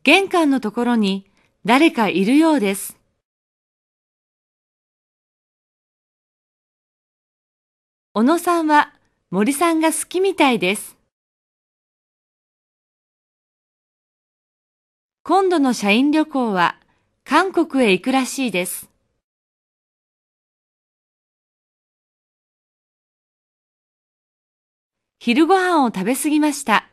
玄関のところに誰かいるようです。小野さんは森さんが好きみたいです。今度の社員旅行は韓国へ行くらしいです。昼ご飯を食べ過ぎました。